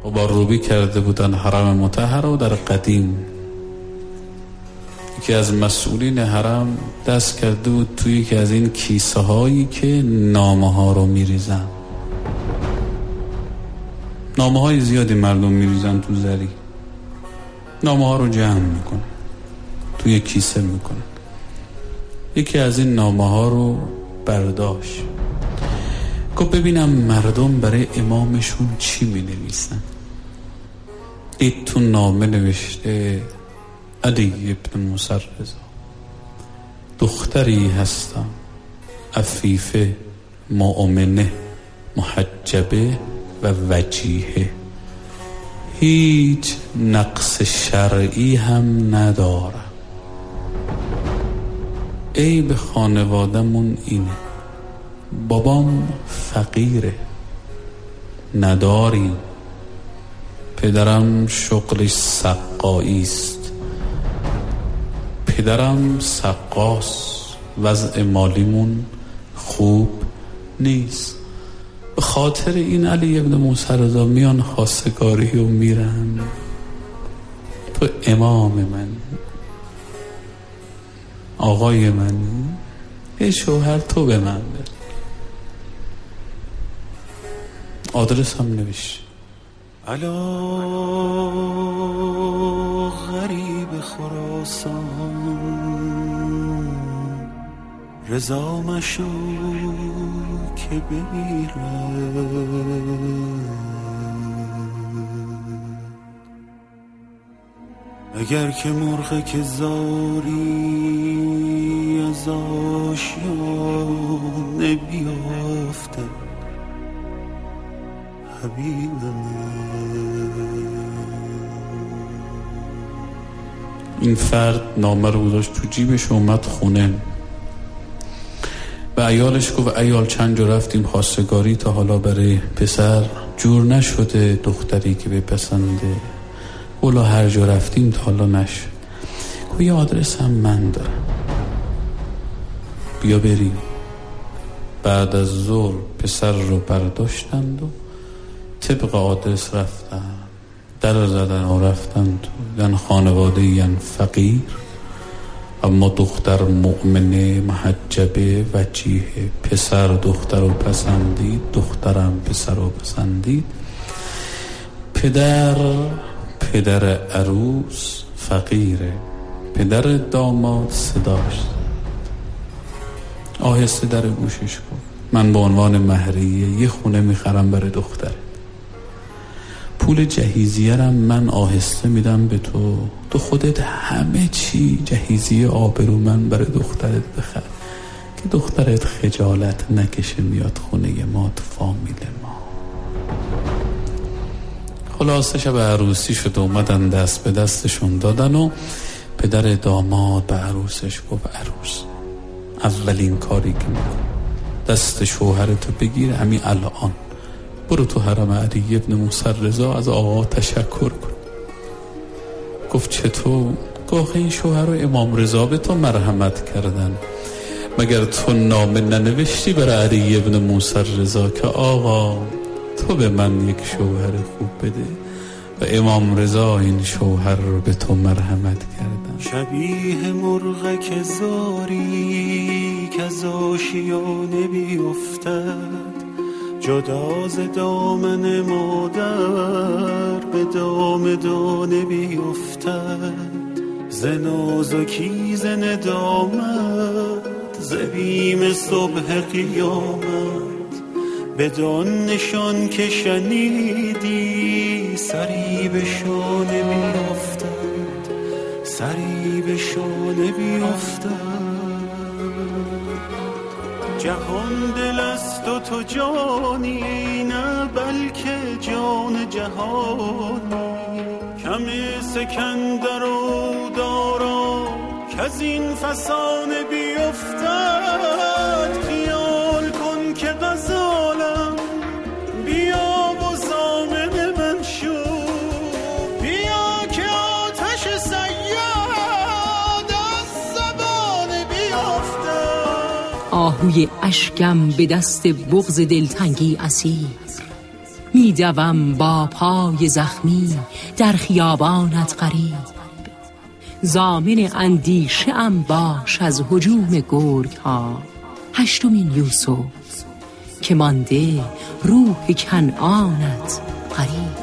غبارروبی کرده بودن حرم مطهر و در قدیم یکی از مسئولین حرم دست کرده بود توی یکی از این کیسه هایی که نامه ها رو میریزن. نامه های زیادی مردم میریزن تو زری، نامه ها رو جمع میکنن توی کیسه میکنن. یکی از این نامه ها رو برداشت، گفت ببینم مردم برای امامشون چی می نویسن. دید تو نامه نوشته علی ابن موسی رضا، دختری هستم عفیفه مؤمنه محجبه و وجیهه، هیچ نقص شرعی هم ندارم. عیب خانوادمون اینه، بابام فقیره، نداریم، پدرم شغلش سقایی است، پدرم سقاست، وضع مالیمون خوب نیست. به خاطر این علی ابن موسی رضا میان خواستگاری و میرن. تو امام من، آقای من، یه شوهر تو به من بده. آدرس هم نوشت. علا غریب خراسان، رضا مشو که بمیره. اگر که مرغ که زاری از آشیانه بیافته این فرد نامه رو گذاشت تو جیبش و اومد خونه. به عیالش گفت عیال چند جا رفتیم خواستگاری، تا حالا برای پسر جور نشده دختری که بپسنده، اولا هر جا رفتیم تا حالا نشد. گفت یه آدرس هم من دارم، بیا بریم. بعد از ظهر پسر رو برداشتند و طبق آدرس رفتن، در زدن و رفتن تو یعنی خانواده یعنی فقیر، اما دختر مؤمنه محجبه وجیهه. پسر دختر رو پسندید، دخترم پسر رو پسندید. پدر عروس فقیره، پدر داماد صداش آهسته در گوشش گفت من به عنوان مهریه یه خونه میخرم برای دختره، پول جهیزیه‌رم من آهسته میدم به تو، تو خودت همه چی جهیزیه آبرو من برای دخترت بخر که دخترت خجالت نکشه میاد خونه ما، تو فامیل ما. خلاصه شب عروسی شد، اومدن دست به دستشون دادن و پدر داماد به عروسش گفت عروس اولین کاری که میکن دست شوهرتو بگیر، همین الان برو تو حرم علی ابن موسی رضا از آقا تشکر کن. گفت چطور؟ گفت این شوهر و امام رضا به تو مرحمت کردن، مگر تو نامه ننوشتی برای علی ابن موسی رضا که آقا تو به من یک شوهر خوب بده و امام رضا این شوهر رو به تو مرحمت کردن. شبیه مرغ که زاری که از آشیانه بیفتد، جدا ز دامن مادر به دام دانه بیفتد، ز نازکی ز ندامت ز بیم صبح قیامت، بدان نشان که شنیدی سری به شانه بیفتد، سری به شانه بیفتد. جهان دل است و تو جانی، نه بلکه جان جهانی، کم سکندر و دارا که از این فسانه بیفتد. خیال کن که غزالم بیا و ضامن من شو، بیا که آتش صیاد از زبان بیفتد. آهوی اشکم به دست بغض دلتنگی اسیر، میدوم با پای زخمی در خیابانت غریب. ضامن اندیشه ام باش از هجوم گرگ ها. هشتمین یوسف که مانده روح کنعانت غریب.